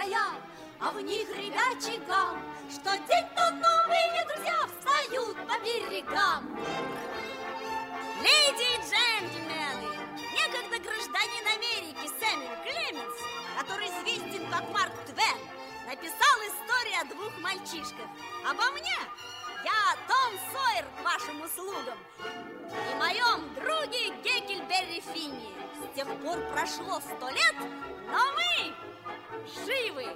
края, а в них ребячий гам, что день то новые друзья встают по берегам. Леди и джентльмены, некогда гражданин Америки Сэмюэл Клеменс, который известен как Марк Твен, написал историю о двух мальчишках. Обо мне я Том Сойер к вашим услугам и моем друге Гекльберри Финни. С тех пор прошло 100 лет, но мы живы.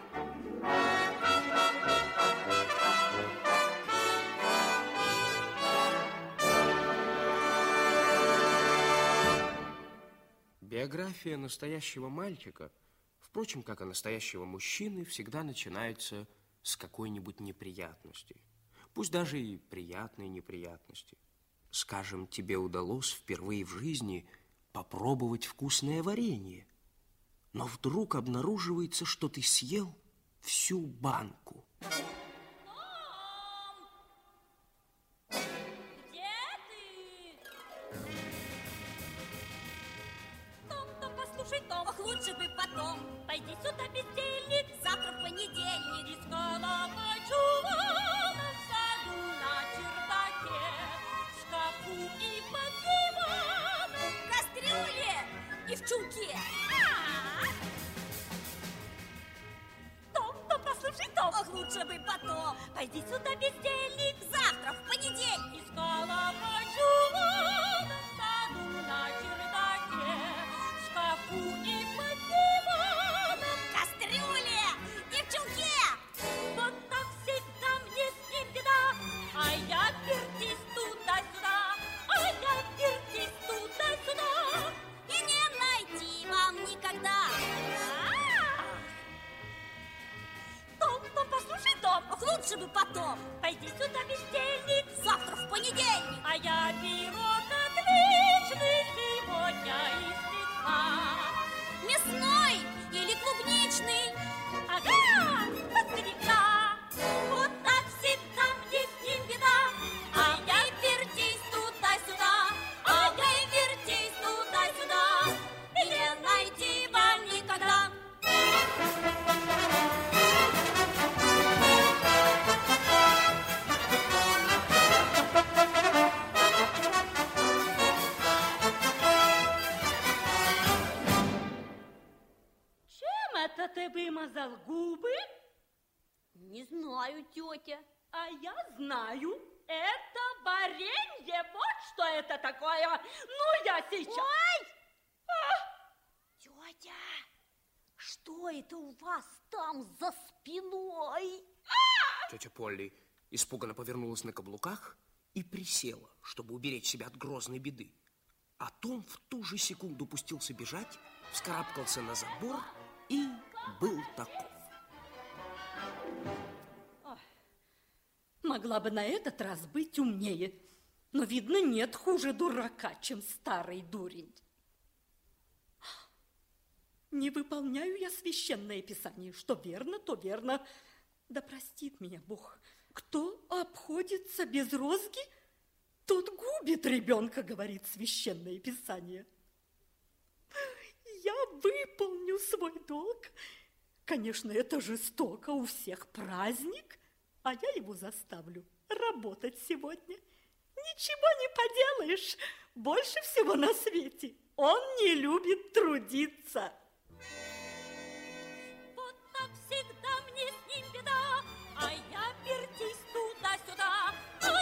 Биография настоящего мальчика, впрочем, как и настоящего мужчины, всегда начинается с какой-нибудь неприятности. Пусть даже и приятные неприятности. Скажем, тебе удалось впервые в жизни попробовать вкусное варенье, но вдруг обнаруживается, что ты съел всю банку. Лучше бы потом. Пойди сюда, бездельник, завтра в понедельник. Искала чулана в саду на чердаке, в шкафу и под диваном, в кастрюле и в чулке. Том, послушай, Том. Ох, лучше бы потом. Пойди сюда, бездельник, завтра в понедельник. Искала чулана в саду на чердаке, в шкафу и под диваном, в кастрюле и в чулке. Вот так всегда мне с ним беда, а я вертись туда-сюда, туда-сюда, и не найти вам никогда. Том, послушай, Том, ох, лучше бы потом. Пойди сюда, бездельник, завтра в понедельник. А я пирог отличный сегодня испекла. Мясной или клубничный? Ага, подстрека. Вот так всегда мне с ним беда. А я вертись туда-сюда, вертись туда-сюда, и не найти вам никогда. Это ты вымазал губы? Не знаю, тетя. А я знаю. Это варенье. Вот что это такое. Ну, я сейчас... Ой! Тетя, что это у вас там за спиной? Тетя Полли испуганно повернулась на каблуках и присела, чтобы уберечь себя от грозной беды. А Том в ту же секунду пустился бежать, вскарабкался на забор и был таков. Могла бы на этот раз быть умнее, но, видно, нет хуже дурака, чем старый дурень. Не выполняю я священное писание. Что верно, то верно. Да простит меня Бог. Кто обходится без розги, тот губит ребенка, говорит священное писание. Я выполню свой долг. Конечно, это жестоко, у всех праздник, а я его заставлю работать сегодня. Ничего не поделаешь, больше всего на свете он не любит трудиться. Вот так всегда мне с ним беда, а я вертись туда-сюда,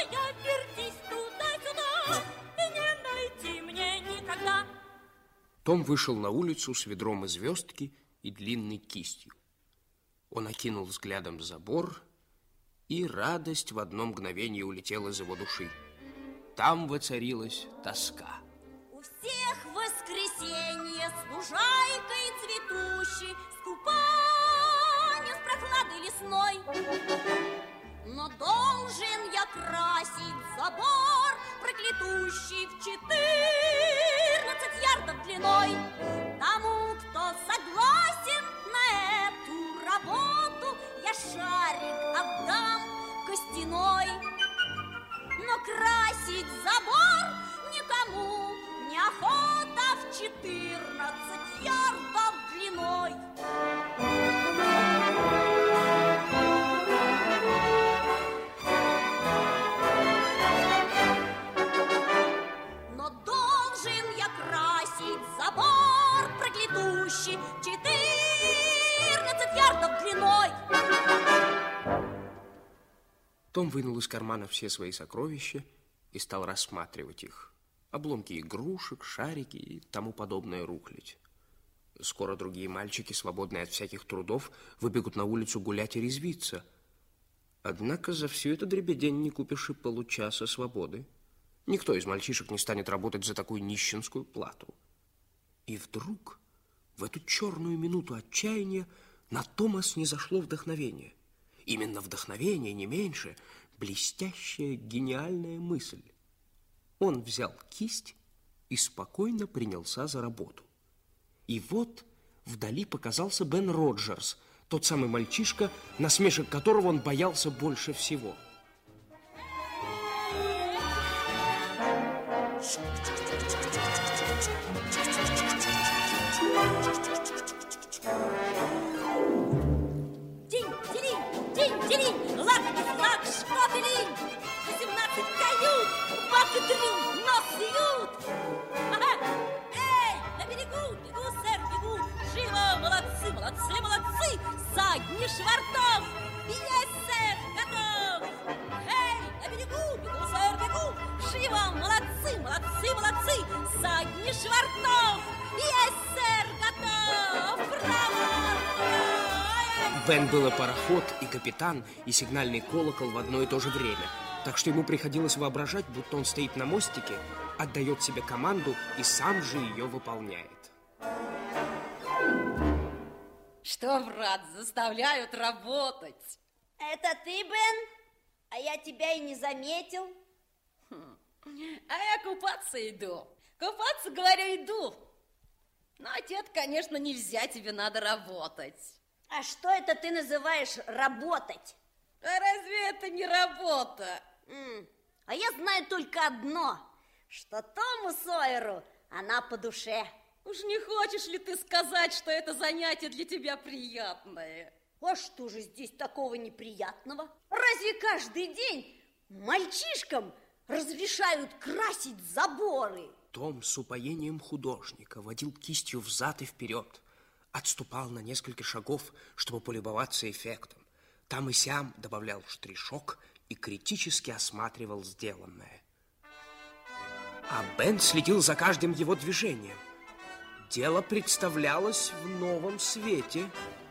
и не найти мне никогда. Том вышел на улицу с ведром и звездки и длинной кистью. Он окинул взглядом забор, и радость в одно мгновение улетела из его души. Там воцарилась тоска. У всех воскресенье с лужайкой цветущей, с купанием в прохлады лесной. Но должен я красить забор, проклятущий в 14 ярдов длиной. Тому, кто согласен на эту работу, я шарик отдам костяной. Но красить забор никому неохота в 14 ярдов длиной. забор проклятущий, 14 ярдов длиной. Том вынул из кармана все свои сокровища и стал рассматривать их. Обломки игрушек, шарики и тому подобное рухлядь. Скоро другие мальчики, свободные от всяких трудов, выбегут на улицу гулять и резвиться. Однако за всю эту дребедень не купишь и получаса свободы. Никто из мальчишек не станет работать за такую нищенскую плату. И вдруг, в эту черную минуту отчаяния, на Тома снизошло вдохновение. Именно вдохновение, не меньше, блестящая, гениальная мысль. Он взял кисть и спокойно принялся за работу. И вот вдали показался Бен Роджерс, тот самый мальчишка, насмешек которого он боялся больше всего. Динь-динь, лак-лак, шпателень, 18 кают, бак-дрю, нос ют. Эй, на берегу, бегу, сэр, бегу, живо, молодцы, молодцы, молодцы, задний швартов, есть, сэр, готов. Эй, на берегу, бегу, сэр, бегу, живо, молодцы, молодцы, молодцы, задний швартов, есть, сэр, готов. Браво! Бен был и пароход, и капитан, и сигнальный колокол в одно и то же время. Так что ему приходилось воображать, будто он стоит на мостике, отдает себе команду и сам же ее выполняет. Что, брат, заставляют работать? Это ты, Бен? А я тебя и не заметил. А я купаться иду. Купаться, говорю, иду. Но, отец, конечно, нельзя, тебе надо работать. А что это ты называешь работать? А разве это не работа? А я знаю только одно, что Тому Сойеру она по душе. Уж не хочешь ли ты сказать, что это занятие для тебя приятное? А что же здесь такого неприятного? Разве каждый день мальчишкам разрешают красить заборы? Том с упоением художника водил кистью взад и вперед, отступал на несколько шагов, чтобы полюбоваться эффектом. Там и сям добавлял штришок и критически осматривал сделанное. А Бен следил за каждым его движением. Дело представлялось в новом свете.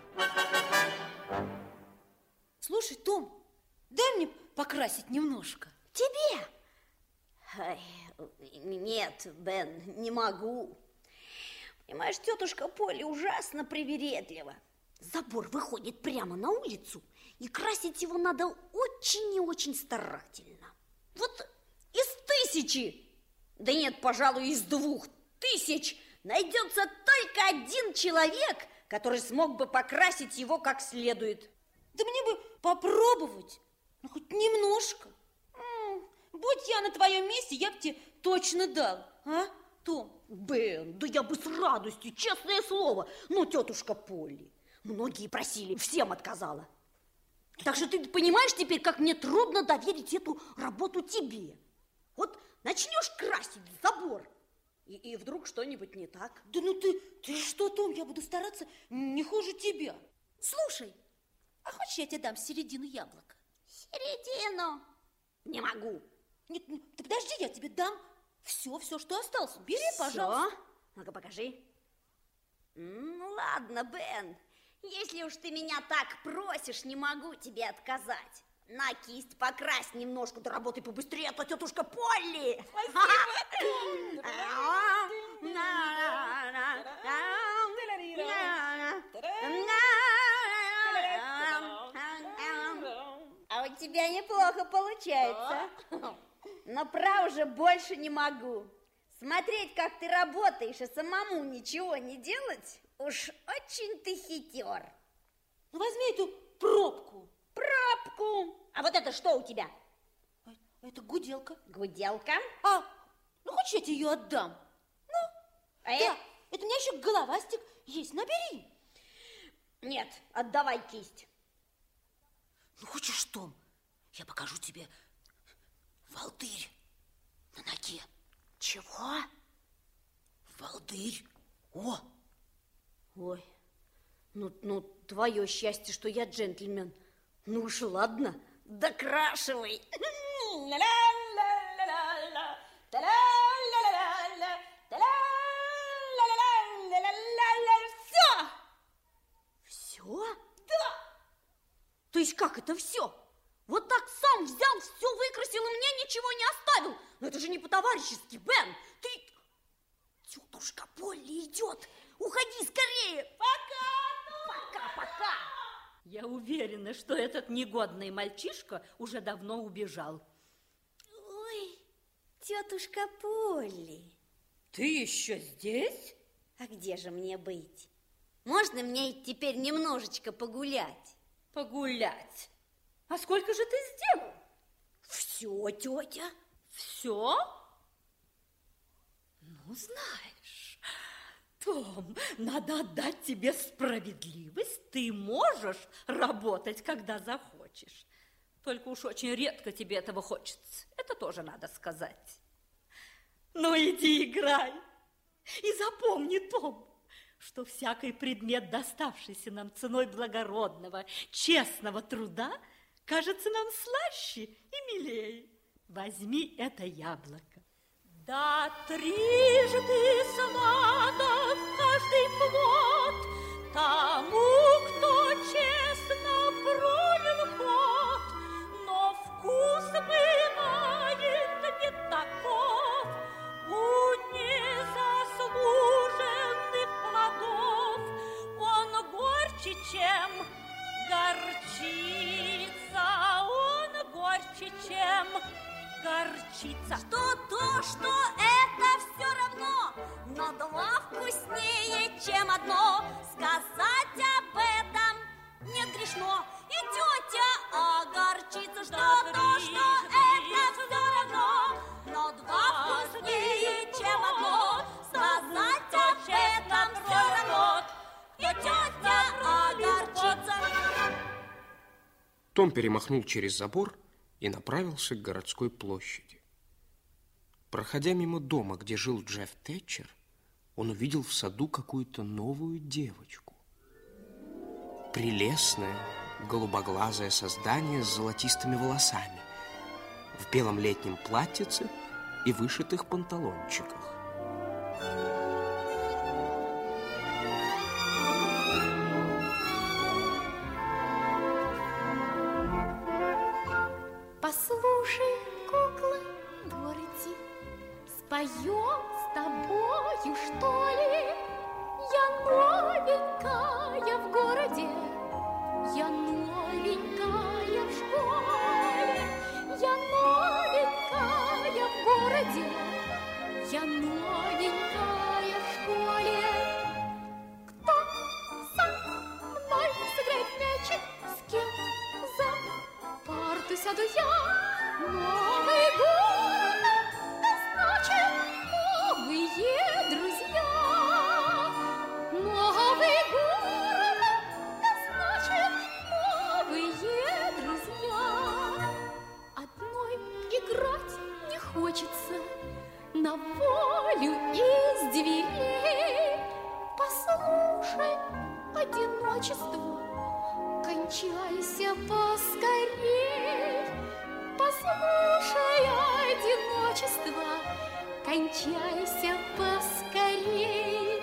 Слушай, Том, дай мне покрасить немножко. Тебе? Ай, нет, Бен, не могу. Понимаешь, тетушка Полли ужасно привередлива. Забор выходит прямо на улицу, и красить его надо очень и очень старательно. Вот из 1000, да нет, пожалуй, из 2000 найдется только один человек, который смог бы покрасить его как следует. Да мне бы попробовать, ну хоть немножко. Будь я на твоем месте, я бы тебе точно дал, а, Том? Бен, да я бы с радостью, честное слово. Ну, тетушка Полли, многие просили, всем отказала. Так что ты понимаешь теперь, как мне трудно доверить эту работу тебе. Вот начнешь красить забор, и вдруг что-нибудь не так. Да ну ты что, Том, я буду стараться не хуже тебя. Слушай, а хочешь, я тебе дам середину яблока? Середину? Не могу. Нет, ты подожди, я тебе дам все, что осталось. Бери, пожалуйста. Ну-ка, покажи. Ну, ладно, Бен. Если уж ты меня так просишь, не могу тебе отказать. На кисть покрась немножко, да работай побыстрее, а то тетушка Полли. А у тебя неплохо получается. Но право же больше не могу. Смотреть, как ты работаешь, и самому ничего не делать, уж очень ты хитер. Ну, возьми эту пробку. Пробку. А вот это что у тебя? Это гуделка. Гуделка? Ну, хочешь, я тебе ее отдам? Ну, да, это у меня еще головастик есть, набери. Нет, отдавай кисть. Ну, хочешь, Том, я покажу тебе волдырь на ноге. Чего? Волдырь О! Ой, ну, твое счастье, что я джентльмен. Ну уж ладно, докрашивай. Все! Все? Да! То есть как это все? Вот так сам взял, все выкрасил и мне ничего не оставил. Но это же не по-товарищески, Бен. Ты... Тетушка Полли идет. Уходи скорее. Пока. Я уверена, что этот негодный мальчишка уже давно убежал. Ой, тетушка Полли. Ты еще здесь? А где же мне быть? Можно мне теперь немножечко погулять? Погулять? А сколько же ты сделал? Все, тетя. Все? Ну, знаешь, Том, надо отдать тебе справедливость. Ты можешь работать, когда захочешь. Только уж очень редко тебе этого хочется. Это тоже надо сказать. Ну, иди играй. И запомни, Том, что всякий предмет, доставшийся нам ценой благородного, честного труда, кажется нам слаще и милее. Возьми это яблоко. Да трижды сладок каждый плод тому, кто честно пролил ход, но вкус бывает не таков у незаслуженных плодов. Он горче, чем горчица, он горче, чем горчица. Что то, что это все равно, но два вкуснее, чем одно. Сказать об этом не грешно. И тетя огорчится, что то, что это все равно, но два вкуснее, чем одно. Сказать об этом все равно. И тетя огорчится. Том перемахнул через забор и направился к городской площади. Проходя мимо дома, где жил Джефф Тэтчер, он увидел в саду какую-то новую девочку. Прелестное, голубоглазое создание с золотистыми волосами, в белом летнем платьице и вышитых панталончиках. Послушай, кукла Дороти, споем с тобою, что ли? Я новенькая в городе, я новенькая в школе, я новенькая в городе, я новенькая в школе. Кто со мной сыграет в мячик, с кем за парту сяду я? Новый город, это значит новые друзья. Новый город, это значит новые друзья. Одной играть не хочется, на волю из дверей. Послушай, одиночество, кончайся поскорей. Послушай, одиночество, кончайся поскорей.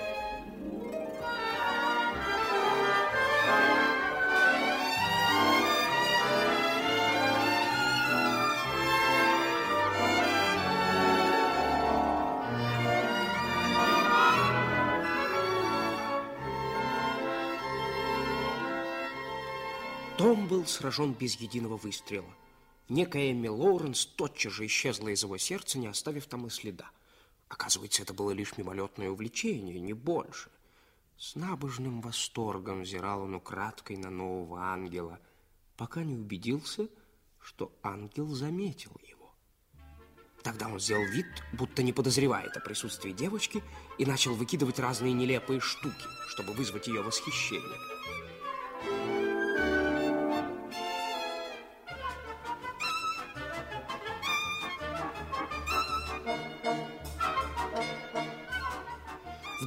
Том был сражен без единого выстрела. Некая Эмми Лоуренс тотчас же исчезла из его сердца, не оставив там и следа. Оказывается, это было лишь мимолетное увлечение, не больше. С набожным восторгом взирал он украдкой на нового ангела, пока не убедился, что ангел заметил его. Тогда он сделал вид, будто не подозревает о присутствии девочки, и начал выкидывать разные нелепые штуки, чтобы вызвать ее восхищение.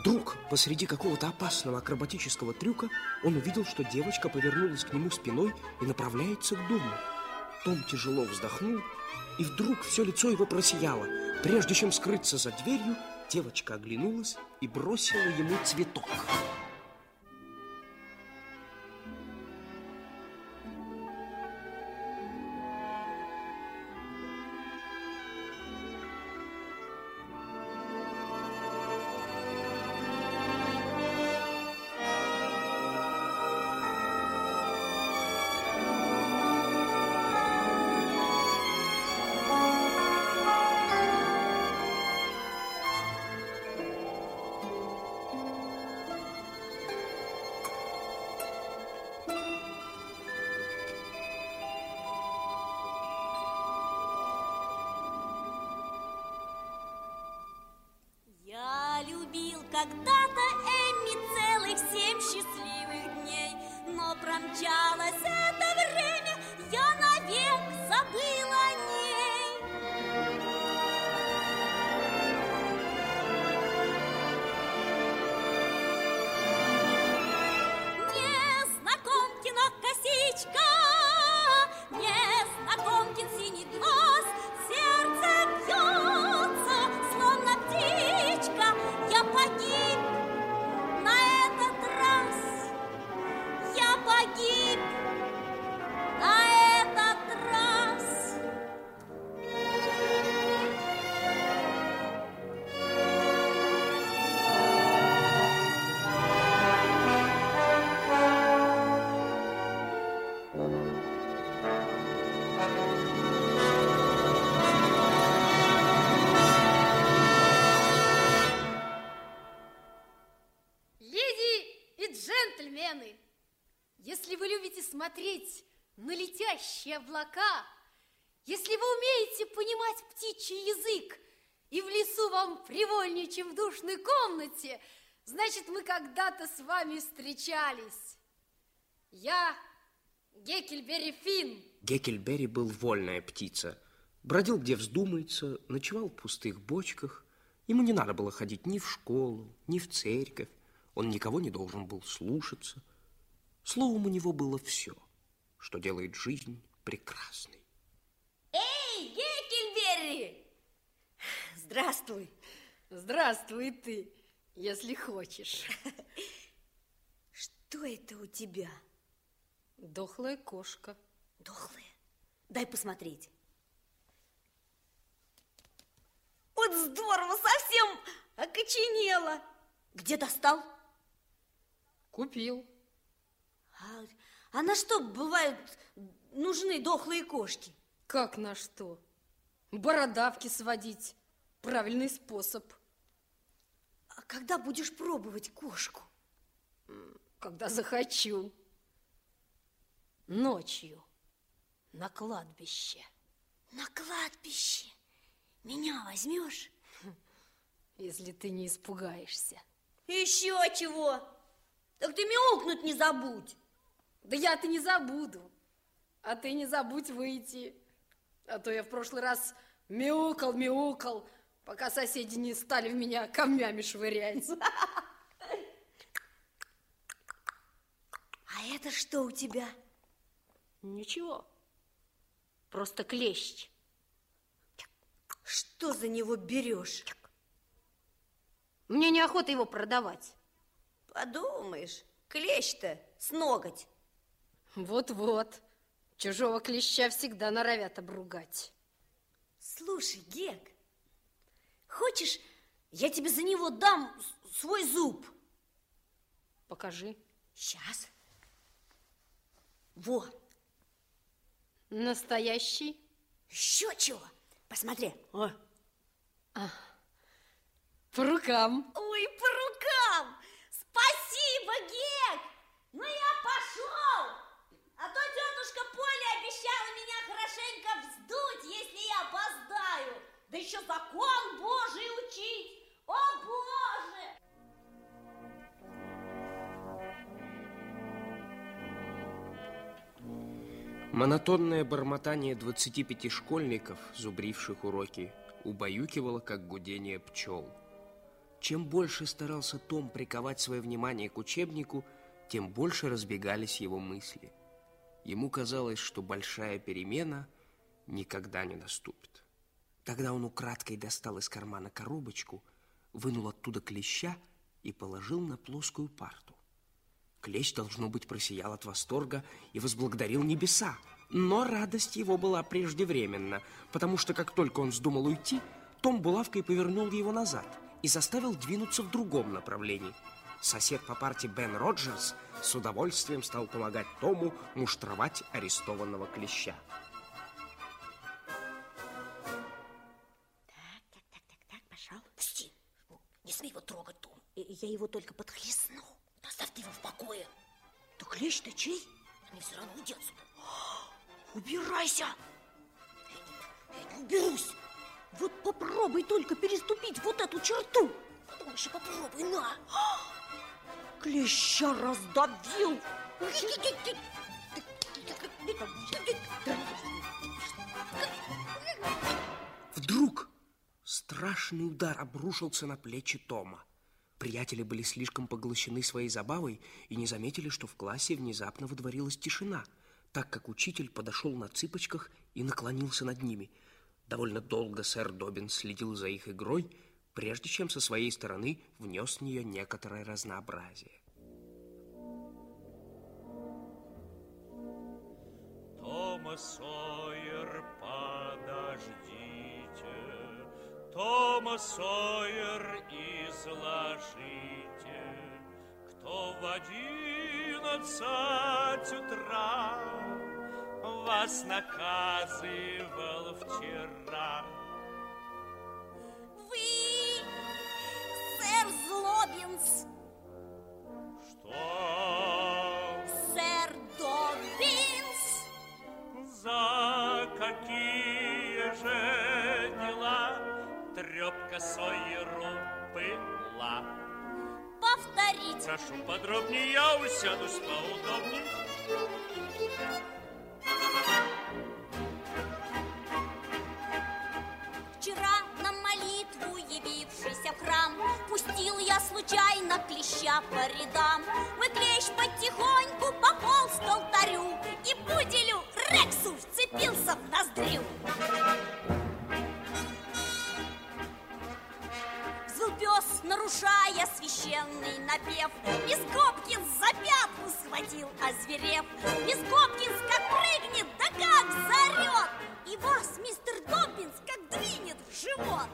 Вдруг, посреди какого-то опасного акробатического трюка, он увидел, что девочка повернулась к нему спиной и направляется к дому. Том тяжело вздохнул, и вдруг все лицо его просияло. Прежде чем скрыться за дверью, девочка оглянулась и бросила ему цветок. Я любил когда-то Эмми целых 7 счастливых дней, но промчалось это время, я навек забыла о ней. Незнакомкина косичка, незнакомкин синий глаз, сердце бьется, словно птичка. Я погиб на этот раз, я погиб на этот раз. Леди и джентльмены, если вы любите смотреть на летящие облака, если вы умеете понимать птичий язык, и в лесу вам привольнее, чем в душной комнате, значит, мы когда-то с вами встречались. Я Геккельберри Финн. Геккельберри был вольная птица. Бродил, где вздумается, ночевал в пустых бочках. Ему не надо было ходить ни в школу, ни в церковь. Он никого не должен был слушаться. Словом, у него было все, что делает жизнь прекрасной. Эй, Геккельберри! Здравствуй. Здравствуй ты, если хочешь. Что это у тебя? Дохлая кошка. Дохлая? Дай посмотреть. Вот здорово, совсем окоченела. Где достал? Купил. А на что бывают нужны дохлые кошки? Как на что? Бородавки сводить. Правильный способ. А когда будешь пробовать кошку? Когда захочу. Ночью. На кладбище. На кладбище? Меня возьмешь? Если ты не испугаешься. Еще чего? Так ты мяукнуть не забудь. Да я-то не забуду. А ты не забудь выйти. А то я в прошлый раз мяукал, пока соседи не стали в меня камнями швырять. А это что у тебя? Ничего. Просто клещ. Что за него берешь? Мне неохота его продавать. Подумаешь, клещ-то с ноготь. Вот-вот. Чужого клеща всегда норовят обругать. Слушай, Гек, хочешь, я тебе за него дам свой зуб? Покажи. Сейчас. Во. Настоящий? Еще чего? Посмотри. По рукам. Ой, по рукам! Спасибо, Гек! Ну, я пошел! А то тетушка Поля обещала меня хорошенько вздуть, если я опоздаю. Да еще закон Божий учить. О, Боже! Монотонное бормотание 25 школьников, зубривших уроки, убаюкивало, как гудение пчел. Чем больше старался Том приковать свое внимание к учебнику, тем больше разбегались его мысли. Ему казалось, что большая перемена никогда не наступит. Тогда он украдкой достал из кармана коробочку, вынул оттуда клеща и положил на плоскую парту. Клещ, должно быть, просиял от восторга и возблагодарил небеса. Но радость его была преждевременна, потому что, как только он вздумал уйти, Том булавкой повернул его назад и заставил двинуться в другом направлении. Сосед по парте Бен Роджерс с удовольствием стал помогать Тому муштровать арестованного клеща. Так, пошел. Пусти. Не смей его трогать, Том. Я его только подхлестну. Оставь его в покое. Да клещ-то чей? Они все равно уйдет сюда. Убирайся! Я не уберусь. Вот попробуй только переступить вот эту черту. Потом еще попробуй, на. Клеща раздавил. Вдруг страшный удар обрушился на плечи Тома. Приятели были слишком поглощены своей забавой и не заметили, что в классе внезапно водворилась тишина, так как учитель подошел на цыпочках и наклонился над ними. Довольно долго сэр Доббинс следил за их игрой, прежде чем со своей стороны внес в нее некоторое разнообразие. Тома Сойер, подождите, Тома Сойер, изложите, кто в 11 утра вас наказывал вчера. Вы, сэр Злобинс. Что? Сэр Доббинс. За какие же дела трёпка Сойеру была? Повторите. Прошу подробнее, я усядусь поудобнее. Вчера на молитву, явившийся в храм, пустил я случайно клеща по рядам. Мой клещ потихоньку пополз к алтарю и пуделю Рексу вцепился в ноздрю. Взвыл пес, нарушая священный напев. Мисс Гопкинс за пятку схватил, озверев. Мисс Гопкинс как прыгнет, да как заорет, и вас, мистер Доббинс, как двинет в живот.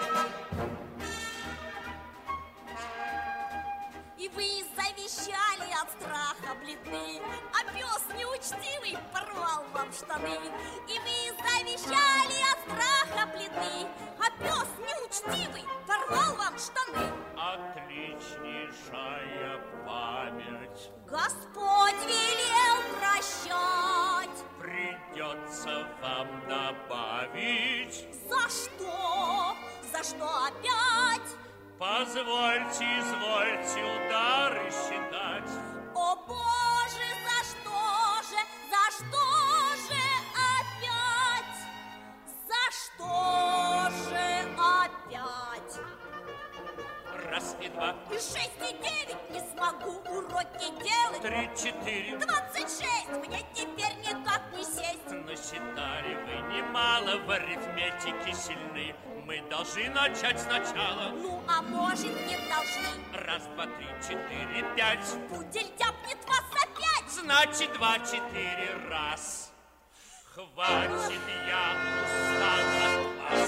И вы завещали от страха бледны, а пес неучтивый порвал вам штаны. И вы завещали от страха бледны, а пес неучтивый порвал вам штаны. Отличнейшая память. Господь велел прощать. Придется вам добавить. За что? За что опять? Позвольте, извольте удары считать. О Боже, за что же опять? За что же опять? Раз и два, И 6, и 9 не смогу уроки делать. 3, 4. 26 мне теперь никак не сесть. Насчитали вы немало, в арифметике сильны. Мы должны начать сначала. Ну, а может, не должны. Раз, два, 3, 4, 5. Пудель тяпнет вас опять. Значит, 2, 4 раз. Хватит, я устал от вас.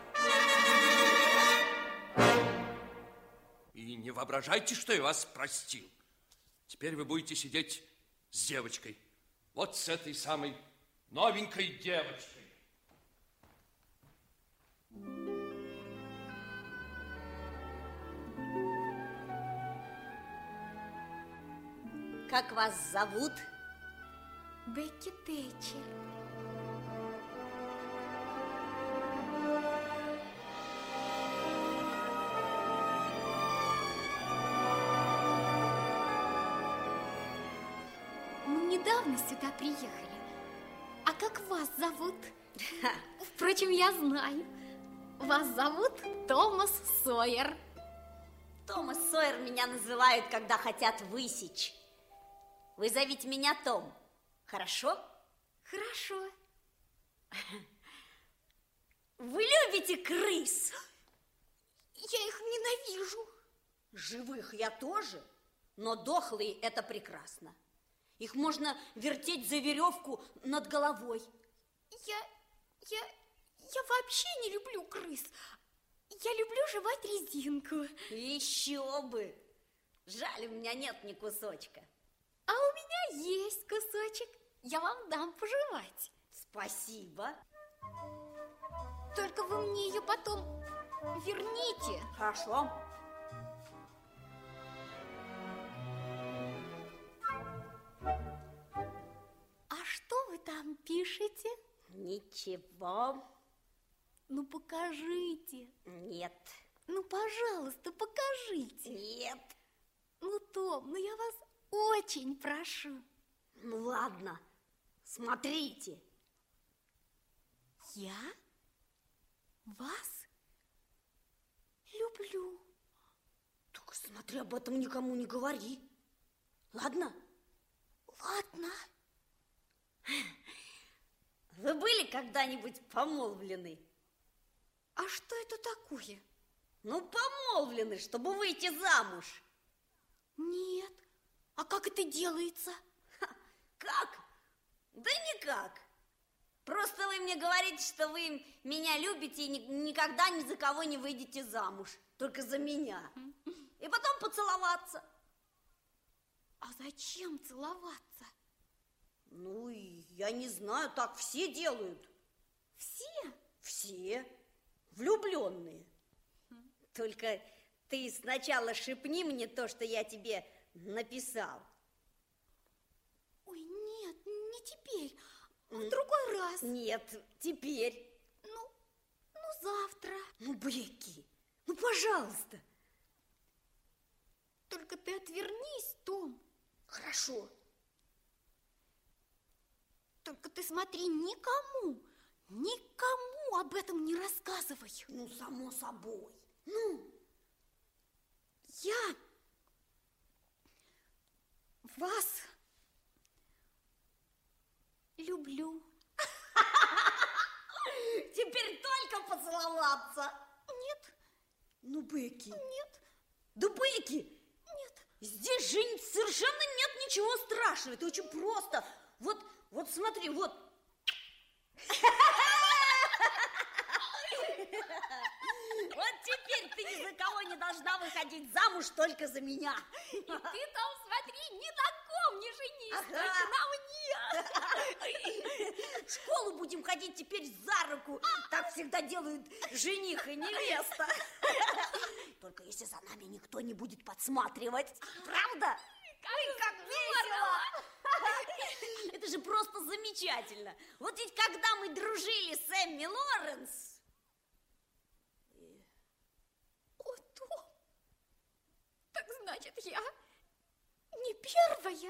И не воображайте, что я вас простил. Теперь вы будете сидеть с девочкой. Вот с этой самой новенькой девочкой. Как вас зовут? Бекки Тэтчер. Мы недавно сюда приехали. А как вас зовут? Впрочем, я знаю. Вас зовут Томас Сойер. Том и Сойер меня называют, когда хотят высечь. Вы зовите меня Том, хорошо? Хорошо. Вы любите крыс? Я их ненавижу. Живых я тоже, но дохлые – это прекрасно. Их можно вертеть за веревку над головой. Я вообще не люблю крыс. Я люблю жевать резинку. Еще бы! Жаль, у меня нет ни кусочка. А у меня есть кусочек. Я вам дам пожевать. Спасибо. Только вы мне ее потом верните. Хорошо. А что вы там пишете? Ничего. Ну, покажите. Нет. Ну, пожалуйста, покажите. Нет. Ну, Том, ну я вас очень прошу. Ну, ладно. Смотрите. Я вас люблю. Только смотри, об этом никому не говори. Ладно? Ладно. Вы были когда-нибудь помолвлены? А что это такое? Ну, помолвлены, чтобы выйти замуж. Нет. А как это делается? Как? Да никак. Просто вы мне говорите, что вы меня любите и никогда ни за кого не выйдете замуж. Только за меня. И потом поцеловаться. А зачем целоваться? Ну, я не знаю, так все делают. Все? Все. Влюбленные. Только ты сначала шепни мне то, что я тебе написал. Ой, нет, не теперь. В другой раз. Нет, теперь. Ну, завтра. Ну, Бекки, ну, пожалуйста. Только ты отвернись, Том. Хорошо. Только ты смотри, никому об этом не рассказывай. Ну, само собой. Ну, я вас люблю. Теперь только поцеловаться. Нет. Ну, Бекки. Нет. Да, Бекки. Нет. Здесь же совершенно нет ничего страшного. Это очень просто. Вот смотри, вот. Вот теперь ты ни за кого не должна выходить замуж, только за меня. И ты там, смотри, ни на ком не женись, только на мне. В школу будем ходить теперь за руку. Так всегда делают жених и невеста. Только если за нами никто не будет подсматривать. Правда? Ой, как весело! Это же просто замечательно. Вот ведь когда мы дружили с Эмми Лоренс... О, Том, так значит, я не первая?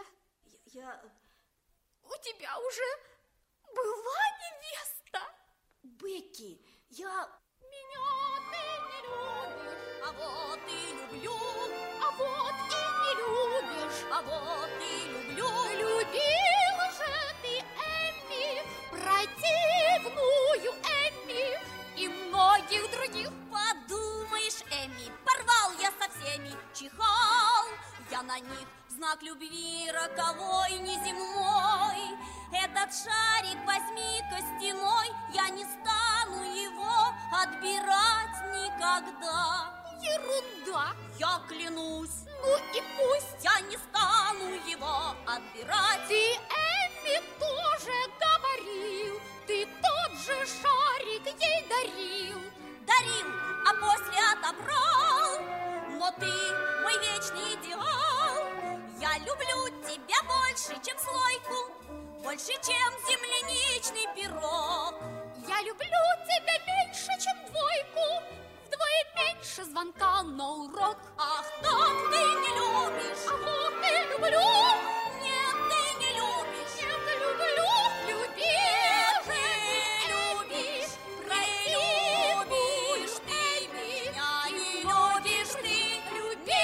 У тебя уже была невеста? Бекки, Меня ты не любишь, а вот и люблю. а вот и не любишь, А вот и люблю. Любила же ты Эмми, противную Эмми и многих других. Подумаешь, Эмми, порвал я со всеми, чихал я на них в знак любви роковой, неземной. Этот шарик возьми костяной, я не стану его отбирать никогда. Ерунда. Я клянусь, Ну и пусть. я не стану его отбирать. Ты Эмми тоже говорил, ты тот же шарик ей дарил. Дарил, а после отобрал. Но ты мой вечный идеал. Я люблю тебя больше, чем слойку, больше, чем земляничный пирог. Я люблю тебя меньше, чем двойку, вдвое меньше звонка на урок. Ах, так ты не любишь. А вот и люблю. Нет, ты не любишь. Нет, люблю. Люби же, любишь. Любишь ты меня, и любишь ты. Люби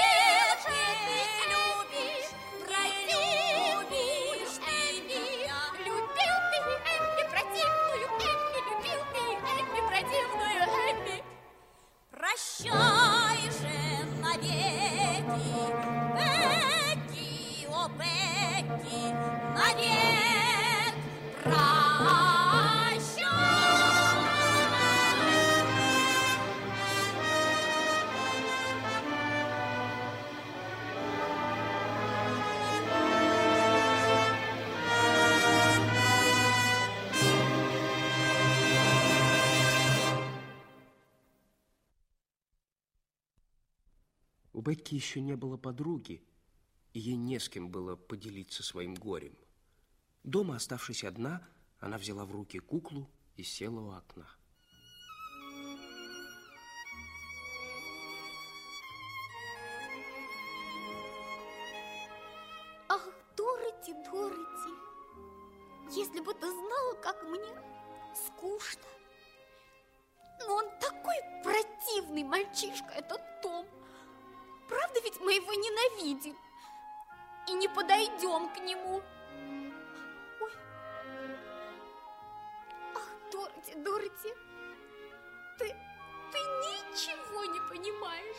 Бекки еще не было подруги, и ей не с кем было поделиться своим горем. Дома, оставшись одна, она взяла в руки куклу и села у окна. Ах, Дороти, Дороти, если бы ты знала, как мне скучно. Но он такой противный мальчишка, этот Том. Правда ведь мы его ненавидим и не подойдем к нему? Ой. Ах, Дороти, Дороти, ты ничего не понимаешь.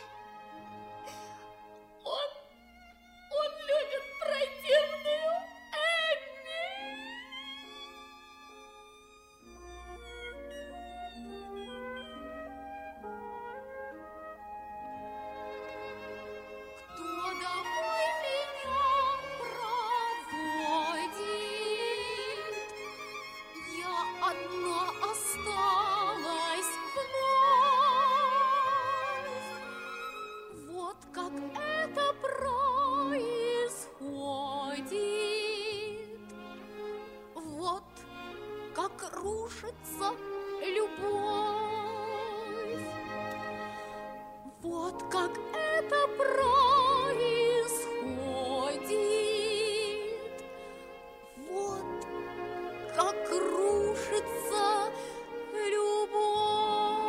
Он любит противную Эмми. Кто домой меня проводит? Я одна осталась вновь. Вот как это происходит. Вот как рушится любовь. Вот как это происходит. Вот как рушится любовь.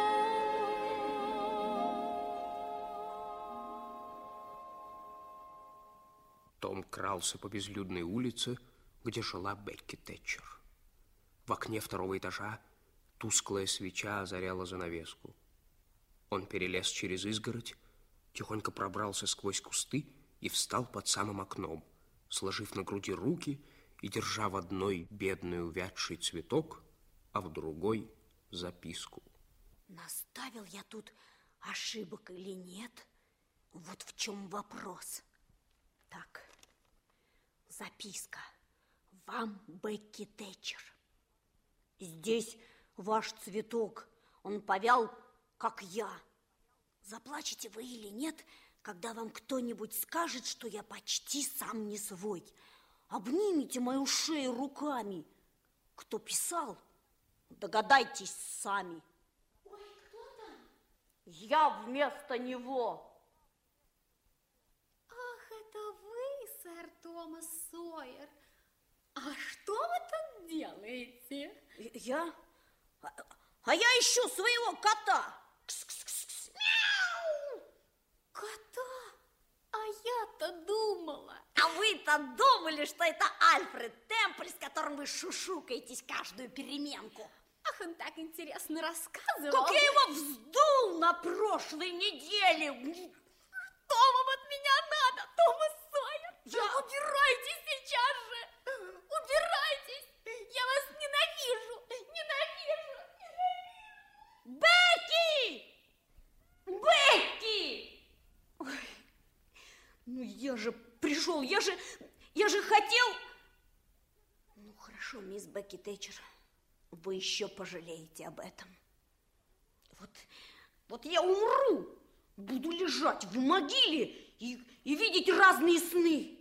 Том крался по безлюдной улице, где жила Бекки Тэтчер. В окне второго этажа тусклая свеча озаряла занавеску. Он перелез через изгородь, тихонько пробрался сквозь кусты и встал под самым окном, сложив на груди руки и держа в одной бедный увядший цветок, а в другой записку. Наставил я тут ошибок или нет? Вот в чем вопрос. Так, записка. Вам, Бекки Тэтчер. Здесь ваш цветок. Он повял, как я. Заплачете вы или нет, когда вам кто-нибудь скажет, что я почти сам не свой? Обнимите мою шею руками. Кто писал, догадайтесь сами. Ой, кто там? Я вместо него. Ах, это вы, сэр Томас Сойер. А что вы тут делаете? Я? А я ищу своего кота. Кс-кс-кс-кс. Мяу! Кота? А я-то думала. А вы-то думали, что это Альфред Темпль, с которым вы шушукаетесь каждую переменку. Ах, он так интересно рассказывал. Как я его вздул на прошлой неделе. Что вам от меня надо, Томас Сойер? Убирайтесь сейчас же. Убирайтесь. Я вас ненавижу. Ненавижу. Бекки! Ой, ну я же пришел, я же хотел... Ну хорошо, мисс Бекки Тэтчер, вы еще пожалеете об этом. Вот я умру, буду лежать в могиле и видеть разные сны.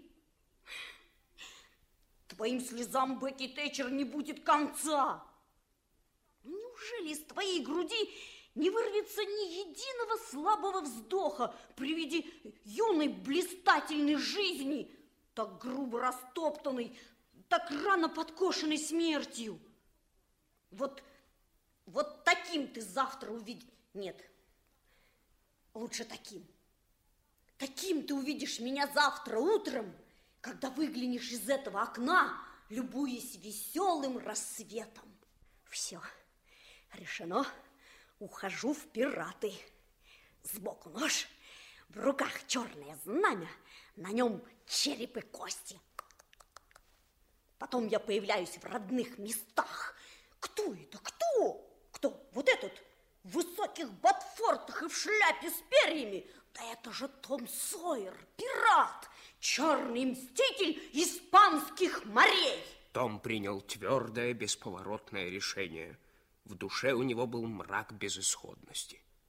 Твоим слезам, Бекки Тэтчер, не будет конца. Неужели из твоей груди не вырвется ни единого слабого вздоха при виде юной блистательной жизни, так грубо растоптанной, так рано подкошенной смертью? Вот таким ты завтра увидишь... Нет, лучше таким. Таким ты увидишь меня завтра утром, когда выглянешь из этого окна, любуясь веселым рассветом. Все, решено. Ухожу в пираты. Сбоку нож, в руках черное знамя, на нем череп и кости. Потом я появляюсь в родных местах. Кто это? Кто? Вот этот в высоких ботфортах и в шляпе с перьями? Да это же Том Сойер, пират, черный мститель испанских морей. Том принял твердое, бесповоротное решение. В душе у него был мрак безысходности.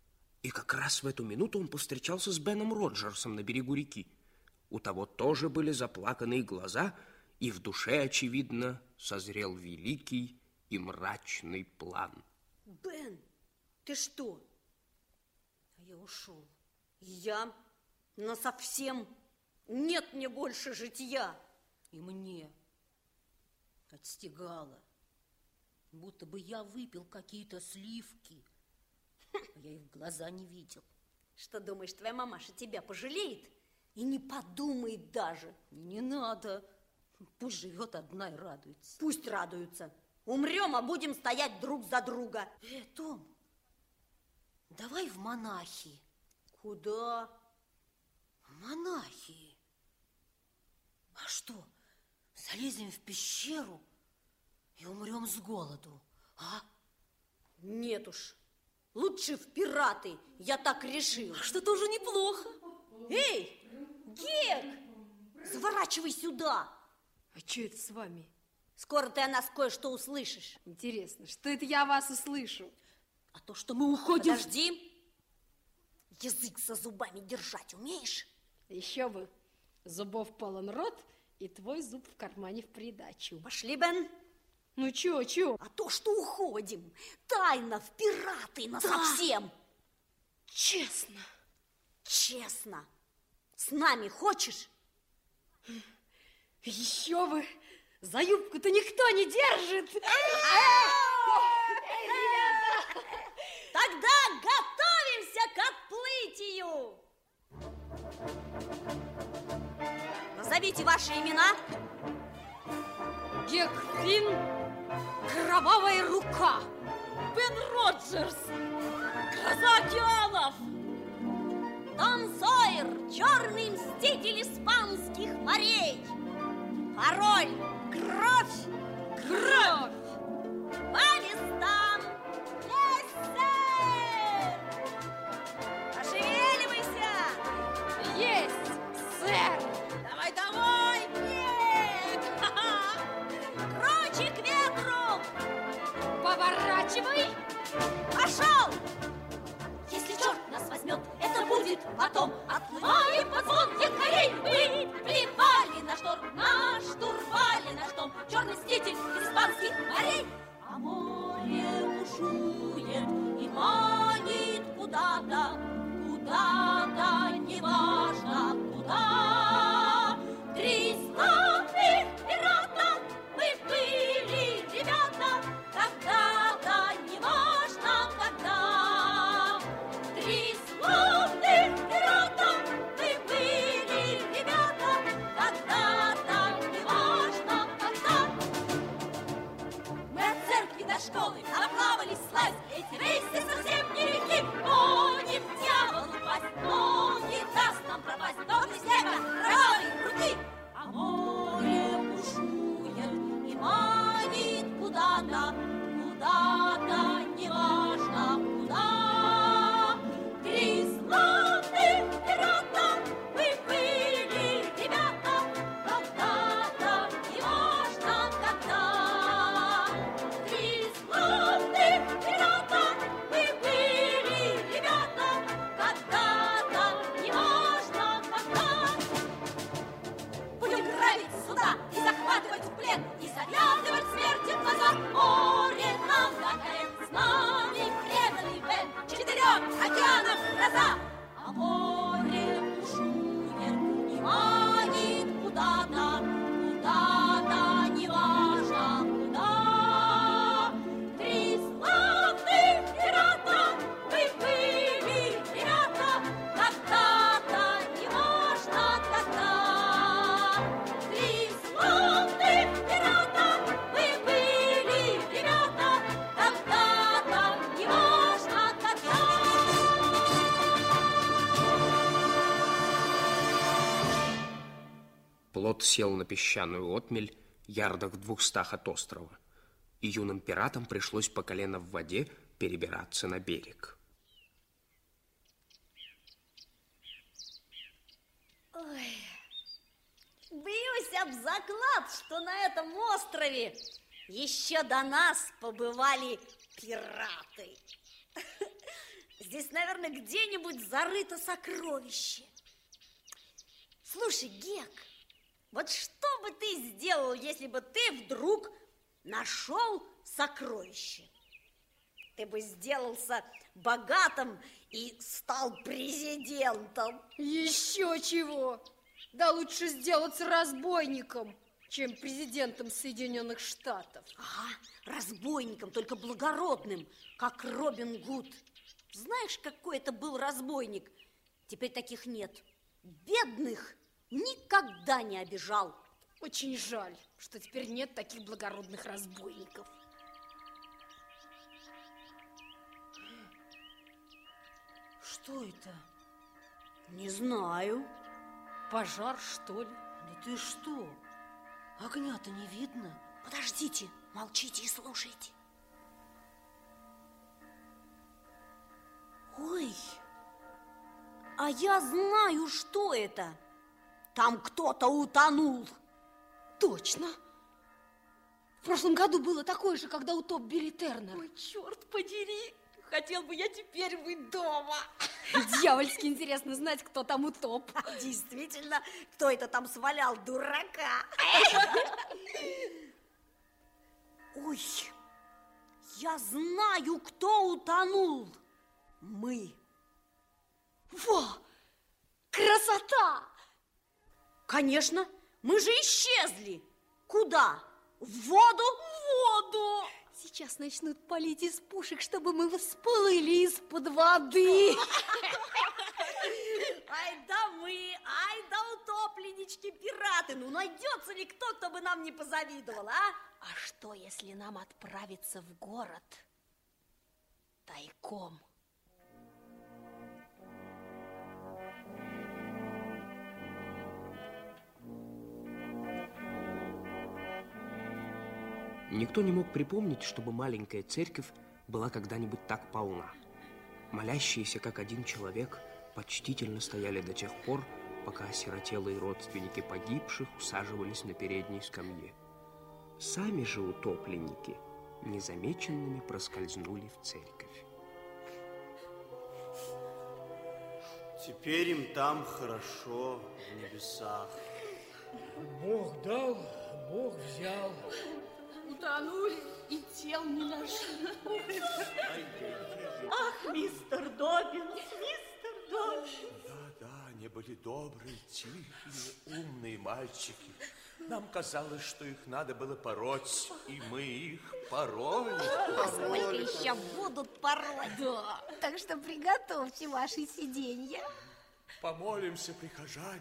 И как раз в эту минуту он повстречался с Беном Роджерсом на берегу реки. У того тоже были заплаканные глаза, и в душе, очевидно, созрел великий и мрачный план. Бен, ты что? Я ушел. Я насовсем. Нет мне больше житья. И мне отстегало. Будто бы я выпил какие-то сливки. Я их в глаза не видел. Что думаешь, твоя мамаша тебя пожалеет? И не подумает даже. Не надо. Пусть живет одна и радуется. Пусть радуются. Умрем, а будем стоять друг за друга. Том, давай в монахи. Куда? В монахи. А что, залезем в пещеру и умрем с голоду, а? Нет уж. Лучше в пираты, я так решил. А что тоже неплохо. Эй, Гек, заворачивай сюда. А что это с вами? Скоро ты о нас кое-что услышишь. Интересно, что это я о вас услышу? А то, что мы уходим... Подожди. Язык за зубами держать умеешь? Еще бы. Зубов полон рот, и твой зуб в кармане в придачу. Пошли, Бен. Ну, чё? А то, что уходим. Тайно, в пираты, насовсем. Честно. Честно. С нами хочешь? Еще бы. За юбку-то никто не держит. Тогда готовимся к отплытию. Назовите ваши имена. Гек Финн, Кровавая рука. Бен Роджерс, Гроза океанов. Том Сойер, черный мститель испанских морей. Пароль: кровь. Кровь. Палестан. Сэр! Пошевеливайся! Есть, сэр. Давай, Гек! Круче к ветру! Поворачивай. Пошел! Если черт нас возьмет, это будет потом. Отплываем под звон якорей. Мы плевали на шторм, на штурвале наш том. Черный мститель из испанских морей. А море бушует и манит куда-то, куда-то, неважно куда. 300 пиратов мы были, ребята, когда-то, неважно когда. 300 пиратов мы были, ребята, когда-то, неважно когда. Мы от церкви до школы наплавались слазь. Эти рейсы совсем не реки, но не в дьявол упасть, но не даст нам пропасть. Добрый снега, кровавой руки. А море бушует и манит куда-то, куда-то, неважно куда. 300 пиратов мы были, ребята, когда-то, неважно когда. 300 пиратов мы были, ребята, когда-то, неважно когда. Будем грабить суда и захватывать в плен, и заглядывать смерти в глаза. Море нам на колен, с нами преданный Бен, 4 океанов гроза. А море бушует и манит куда-то, куда-то, неважно куда. 300 пиратов мы были, ребята, когда-то, неважно когда. 300 пиратов мы были, ребята, когда-то, неважно когда. Плот сел на песчаную отмель, ярдах в 200 от острова, и юным пиратам пришлось по колено в воде перебираться на берег. Бьюсь об заклад, что на этом острове еще до нас побывали пираты. Здесь, наверное, где-нибудь зарыто сокровище. Слушай, Гек, вот что бы ты сделал, если бы ты вдруг нашел сокровище? Ты бы сделался богатым и стал президентом. Еще чего? Да лучше сделаться разбойником, чем президентом Соединенных Штатов. Ага, разбойником, только благородным, как Робин Гуд. Знаешь, какой это был разбойник? Теперь таких нет. Бедных никогда не обижал. Очень жаль, что теперь нет таких благородных разбойников. Что это? Не знаю. Пожар, что ли? Да ты что? Огня-то не видно. Подождите, молчите и слушайте. Ой, а я знаю, что это. Там кто-то утонул. Точно. В прошлом году было такое же, когда утоп Билли Тернер. Ой, черт подери, хотел бы я теперь быть дома. Дьявольски интересно знать, кто там утоп. Действительно, кто это там свалял дурака? Ой, я знаю, кто утонул. Мы. Во! Красота! Конечно, мы же исчезли. Куда? В воду? В воду! Сейчас начнут палить из пушек, чтобы мы всплыли из-под воды. Ай да мы, ай да утопленнички-пираты. Ну, найдется ли кто бы нам не позавидовал, а? А что, если нам отправиться в город тайком? Никто не мог припомнить, чтобы маленькая церковь была когда-нибудь так полна. Молящиеся, как один человек, почтительно стояли до тех пор, пока осиротелые родственники погибших усаживались на передней скамье. Сами же утопленники незамеченными проскользнули в церковь. Теперь им там хорошо, в небесах. Бог дал, Бог взял. Утонули и тел не нашли. Ах, мистер Доббинс, мистер Доббинс. Да, они были добрые, тихие, умные мальчики. Нам казалось, что их надо было пороть, и мы их пороли. Сколько еще будут пороть? Да. Так что приготовьте ваши сиденья. Помолимся, прихожане,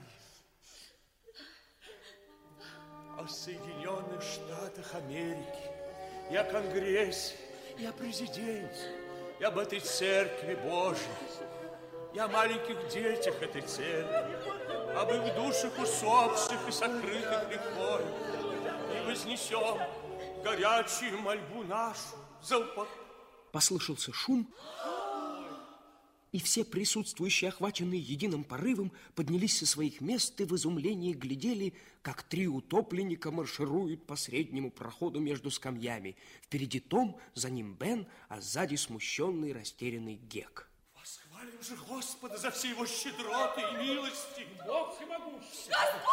о Соединенных Штатах Америки, и о Конгрессе, и о президенте, и об этой церкви Божьей, и о маленьких детях этой церкви, об их душах усопших и сокрытых рекой, и вознесем горячую мольбу нашу за упокой. Послышался шум, и все присутствующие, охваченные единым порывом, поднялись со своих мест и в изумлении глядели, как три утопленника маршируют по среднему проходу между скамьями. Впереди Том, за ним Бен, а сзади смущенный, растерянный Гек. Восхвалим же Господа за все его щедроты и милости. Бог всемогущий.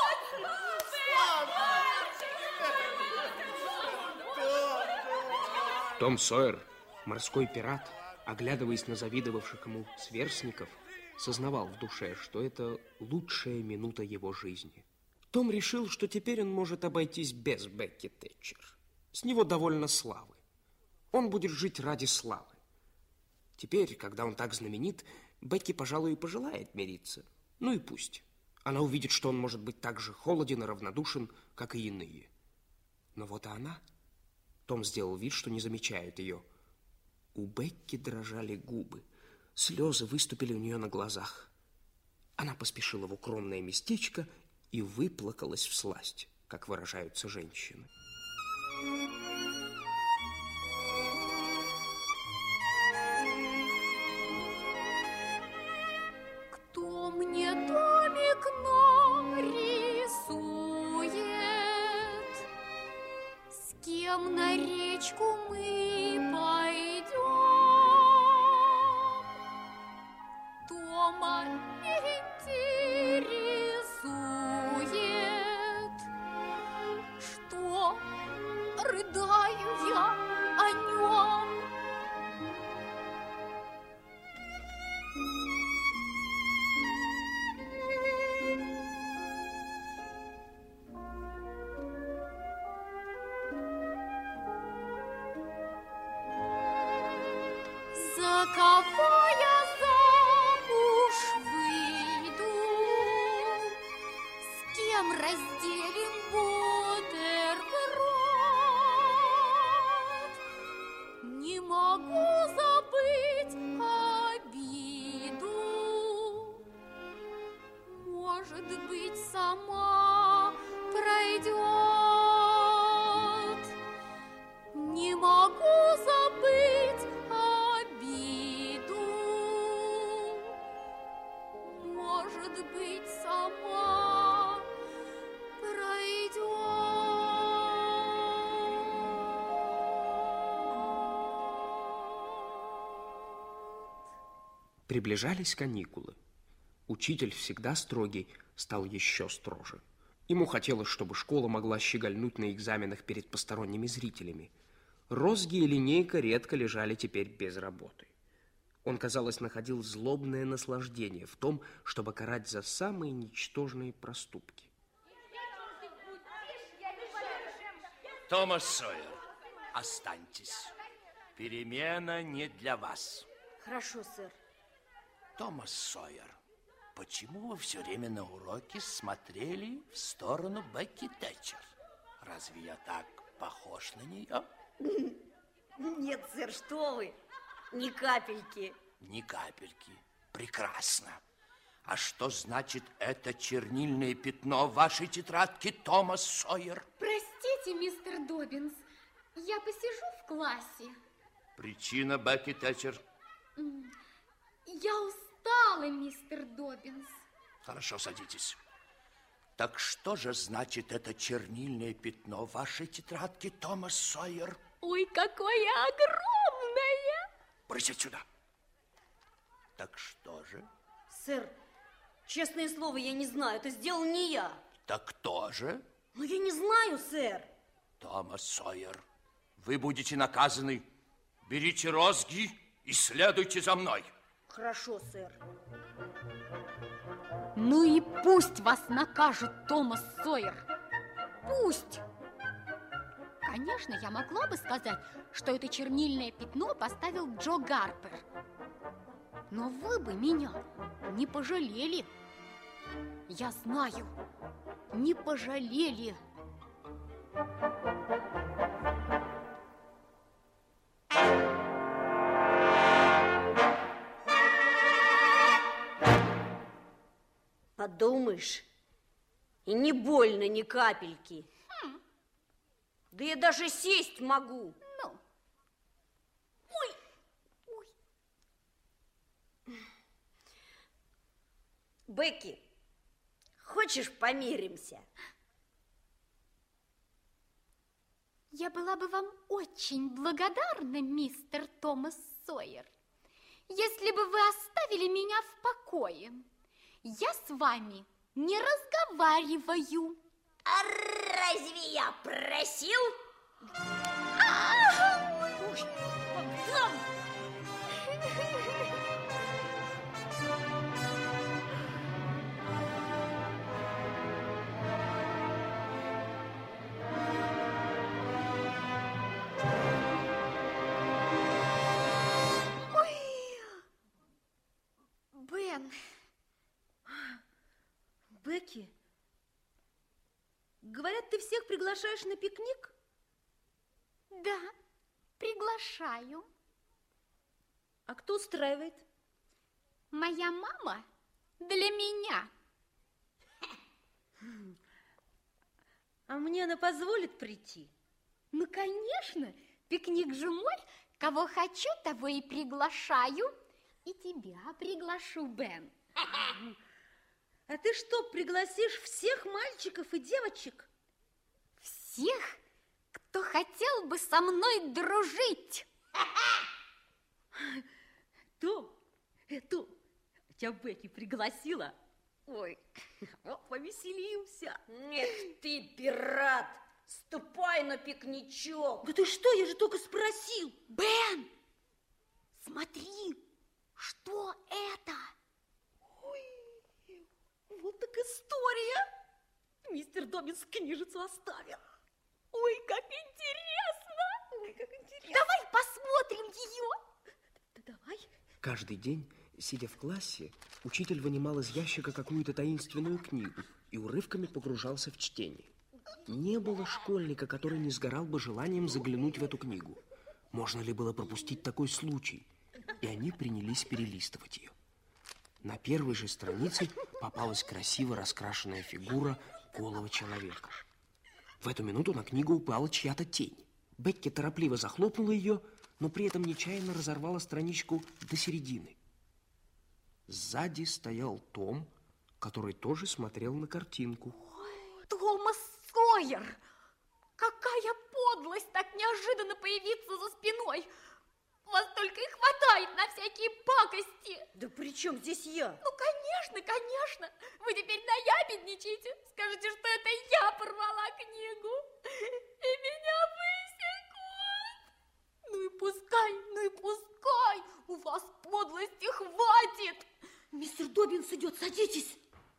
Том Сойер, морской пират, оглядываясь на завидовавших ему сверстников, сознавал в душе, что это лучшая минута его жизни. Том решил, что теперь он может обойтись без Бекки Тэтчер. С него довольно славы. Он будет жить ради славы. Теперь, когда он так знаменит, Бекки, пожалуй, и пожелает мириться. Ну и пусть. Она увидит, что он может быть так же холоден и равнодушен, как и иные. Но вот и она. Том сделал вид, что не замечает ее. У Бекки дрожали губы. Слезы выступили у нее на глазах. Она поспешила в укромное местечко и выплакалась всласть, как выражаются женщины. Кто мне домик нарисует? С кем на речку мы пойдем? кого я замуж выйду, с кем разделим бутерброд. Не могу забыть обиду, может быть, сама пройдет. Не могу забыть обиду, может быть, сама пройдет. Приближались каникулы. Учитель, всегда строгий, стал еще строже. Ему хотелось, чтобы школа могла щегольнуть на экзаменах перед посторонними зрителями. Розги и линейка редко лежали теперь без работы. Он, казалось, находил злобное наслаждение в том, чтобы карать за самые ничтожные проступки. Томас Сойер, останьтесь. Перемена не для вас. Хорошо, сэр. Томас Сойер, почему вы все время на уроке смотрели в сторону Бекки Тэтчер? Разве я так похож на нее? Нет, сэр, что вы? Ни капельки. Ни капельки. Прекрасно. А что значит это чернильное пятно в вашей тетрадке, Томас Сойер? Простите, мистер Доббинс, я посижу в классе. Причина, Бекки Тэтчер? Я устала, мистер Доббинс. Хорошо, садитесь. Так что же значит это чернильное пятно в вашей тетрадке, Томас Сойер? Ой, какое огромное! Брысь отсюда. Так что же? Сэр, честное слово, я не знаю, это сделал не я. Так кто же? Но я не знаю, сэр. Томас Сойер, вы будете наказаны. Берите розги и следуйте за мной. Хорошо, сэр. Ну и пусть вас накажет Томас Сойер. Пусть. Конечно, я могла бы сказать, что это чернильное пятно поставил Джо Гарпер. Но вы бы меня не пожалели. Я знаю, не пожалели. Подумаешь, и не больно ни капельки. Да я даже сесть могу. Ну. Ой. Бекки, хочешь помиримся? Я была бы вам очень благодарна, мистер Томас Сойер, если бы вы оставили меня в покое. Я с вами не разговариваю. А разве я просил? Бен. Бекки, говорят, ты всех приглашаешь на пикник? Да, приглашаю. А кто устраивает? Моя мама для меня. А мне она позволит прийти? Ну, конечно, пикник же мой. Кого хочу, того и приглашаю. И тебя приглашу, Бен. А ты что, пригласишь всех мальчиков и девочек? Всех, кто хотел бы со мной дружить. Эту тебя Бекки пригласила. Ой, вот повеселимся. Нет, ты пират, ступай на пикничок. Да ты что, я же только спросил. Бен, смотри, что это? Вот так история. Мистер Доббинс книжицу оставил. Ой, как интересно. Ой, как интересно. Давай посмотрим ее. Да давай. Каждый день, сидя в классе, учитель вынимал из ящика какую-то таинственную книгу и урывками погружался в чтение. Не было школьника, который не сгорал бы желанием заглянуть в эту книгу. Можно ли было пропустить такой случай? И они принялись перелистывать ее. На первой же странице попалась красиво раскрашенная фигура голого человека. В эту минуту на книгу упала чья-то тень. Бекки торопливо захлопнула ее, но при этом нечаянно разорвала страничку до середины. Сзади стоял Том, который тоже смотрел на картинку. Томас Сойер! Какая подлость так неожиданно появиться за спиной! Вас только и хватает на всякие пакости. Да при чем здесь я? Ну, конечно, конечно. Вы теперь наябедничаете. Скажете, что это я порвала книгу. И меня высекут. Ну и пускай. У вас подлости хватит. Мистер Доббинс идет, садитесь.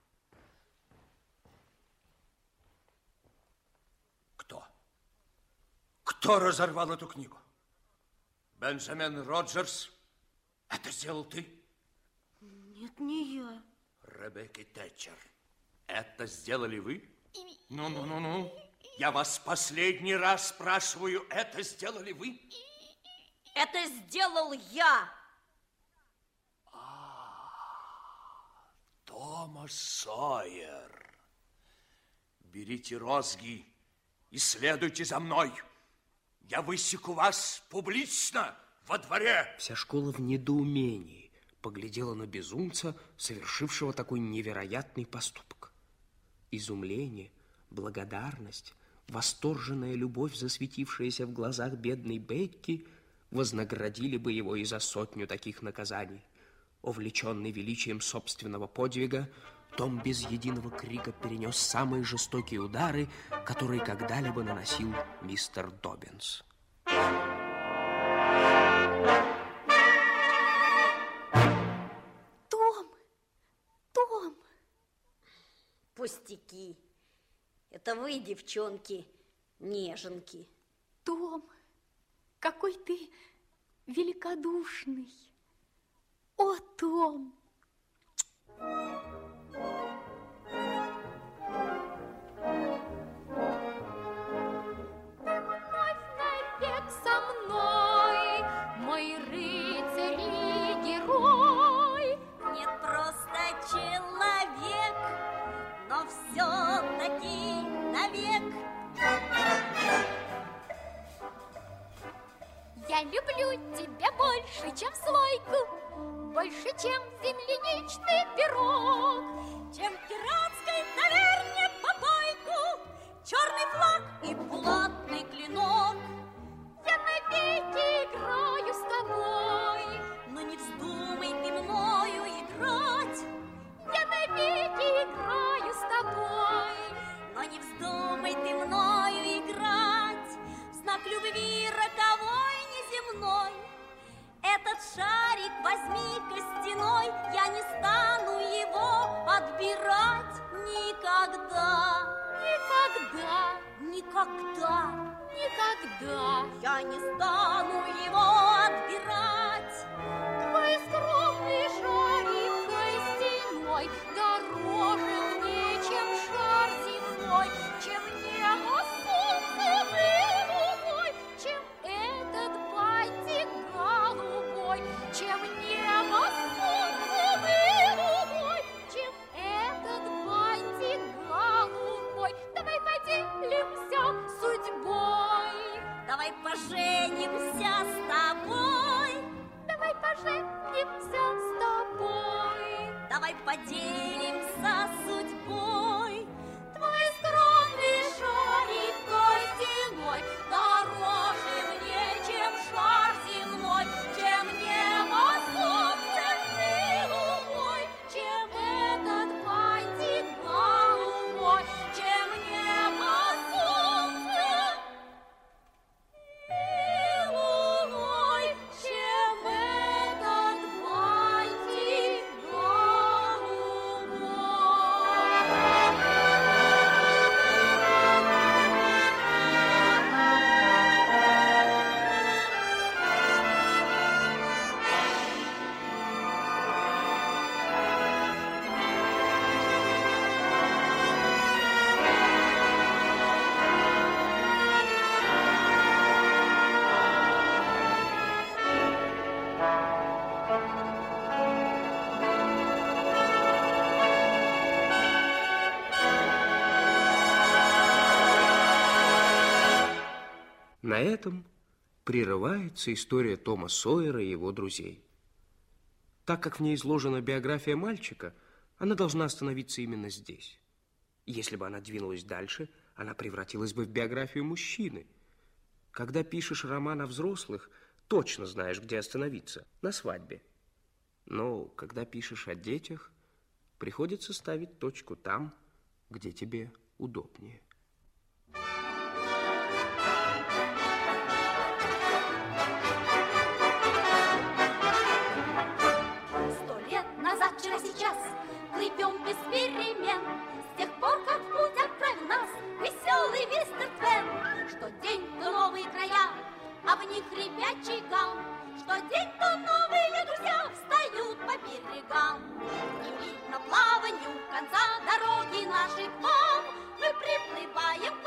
Кто разорвал эту книгу? Бенджамин Роджерс? Это сделал ты? Нет, не я. Ребекка Тэтчер. Это сделали вы? Ну. Я вас последний раз спрашиваю, это сделали вы? Это сделал я. Томас Сойер. Берите розги и следуйте за мной. Я высеку вас публично во дворе. Вся школа в недоумении поглядела на безумца, совершившего такой невероятный поступок. Изумление, благодарность, восторженная любовь, засветившаяся в глазах бедной Бекки, вознаградили бы его и за 100 таких наказаний. Увлеченный величием собственного подвига, Том без единого крика перенес самые жестокие удары, которые когда-либо наносил мистер Доббинс. Том! Пустяки. Это вы, девчонки, неженки. Том, какой ты великодушный. О, Том! Я люблю тебя больше, чем слойку, больше, чем земляничный пирог, чем пиратской таверне попойку, черный флаг и булатный клинок. Я навеки играю с тобой, но не вздумай ты мною играть. Я навеки играю с тобой, но не вздумай ты мною играть. В знак любви роковой неземной этот шарик возьми костяной, я не стану его отбирать никогда. Никогда я не стану его отбирать. Твой скромный шарик костяной дороже мне, чем шар земной, чем небо, солнце и луной, чем этот бантик голубой, чем небо, солнце и луной, чем этот бантик голубой. Давай поделимся судьбой. Давай поженимся с тобой. Давай поженимся с тобой. На этом прерывается история Тома Сойера и его друзей. Так как в ней изложена биография мальчика, она должна остановиться именно здесь. Если бы она двинулась дальше, она превратилась бы в биографию мужчины. Когда пишешь роман о взрослых, точно знаешь, где остановиться – на свадьбе. Но когда пишешь о детях, приходится ставить точку там, где тебе удобнее. 100 лет назад, вчера, сейчас плывем без перемен. С тех пор, как в путь отправил нас веселый мистер Твен. Что день, то новые края, а в них ребячий гам. Что день, то новые друзья встают по берегам. Не видно плаванию конца дороги наших вам. Мы приплываем